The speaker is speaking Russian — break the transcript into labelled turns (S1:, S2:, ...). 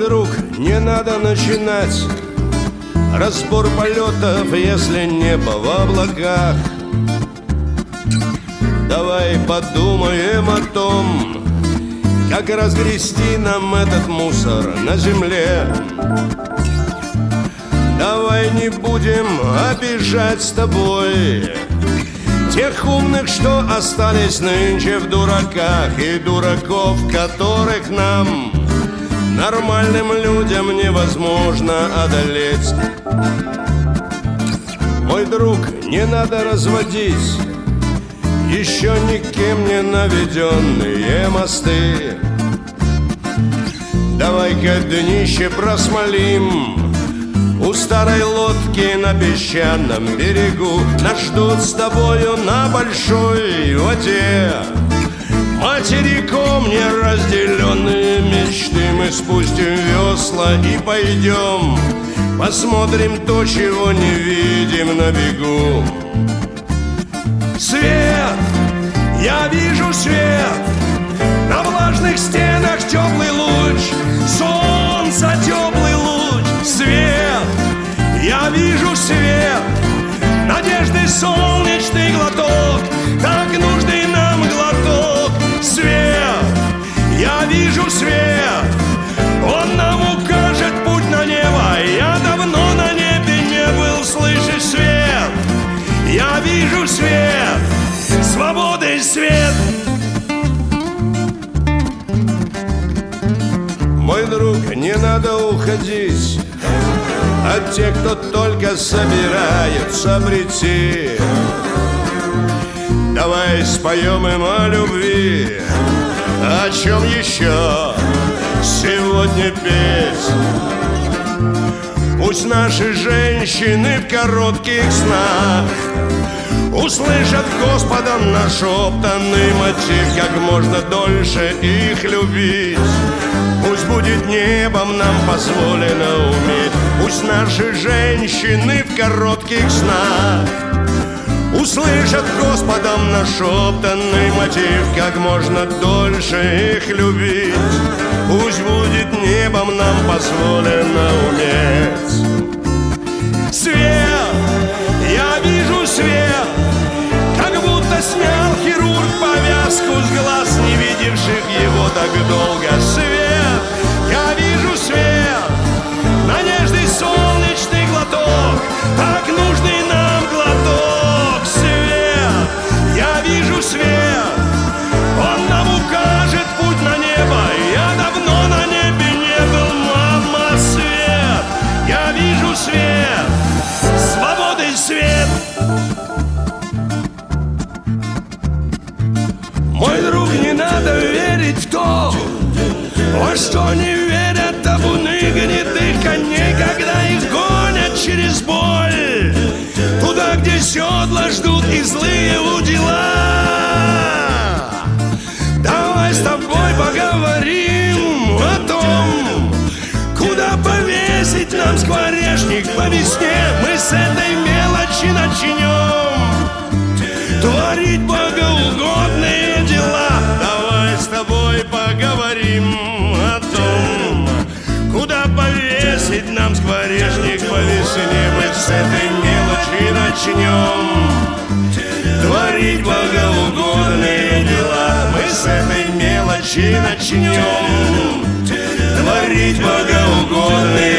S1: друг, не надо начинать разбор полетов, если небо в облаках. Давай подумаем о том, как разгрести нам этот мусор на земле. Давай не будем обижать с тобой тех умных, что остались нынче в дураках, и дураков, которых нам, нормальным людям, невозможно одолеть. Мой друг, не надо разводить еще никем не наведенные мосты. Давай-ка днище просмолим у старой лодки на песчаном берегу. Нас ждут с тобою на большой воде материком неразделенные мечты. Мы спустим весла и пойдем, посмотрим то, чего не видим на бегу. Свет, я вижу свет, на влажных стенах теплый луч, солнца теплый луч. Свет, я вижу свет, надежды солнечный глоток, так нужный нам глоток. Свет, я вижу свет, он нам укажет путь на небо. Я давно на небе не был, слышишь, свет. Я вижу свет, свободы свет. Мой друг, не надо уходить от тех, кто только собираются прийти. Давай споем им о любви, о чем еще сегодня петь. Пусть наши женщины в коротких снах услышат Господом нашептанный мотив, как можно дольше их любить. Пусть будет небом нам позволено уметь. Пусть наши женщины в коротких снах услышат Господом нашептанный мотив, как можно дольше их любить. Пусть будет небом нам позволено уметь. Свет, я вижу свет, как будто снял хирург повязку с глаз, не видевших его так долго. Свет, я вижу свет, надежды солнечный глоток, так нужный нам глоток. Свет, я вижу свет, он нам укажет путь на небо. Я давно на небе не был, мама. Свет, я вижу свет, свободы свет. Мой друг, не надо верить в то, во что не верят табуны гнедых коней, когда их гонят через боль, туда, где седла ждут и злые удила. Давай с тобой поговорим о том, куда повесить нам скворечник по весне. Мы с этой мелочи начнем творить богоугодные дела. Давай с тобой поговорим о том, куда повесить нам скворечник по весне. Мы с этой мелочи начнем творить богоугодные дела. Мы с этой мелочи начнем творить богоугодные